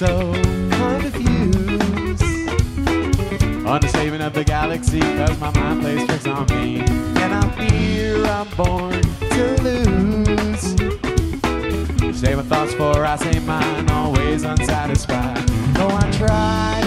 so confused on the saving of the galaxy, cause my mind plays tricks on me, and I fear I'm born to lose. Save my thoughts for I say mine, always unsatisfied. Though I try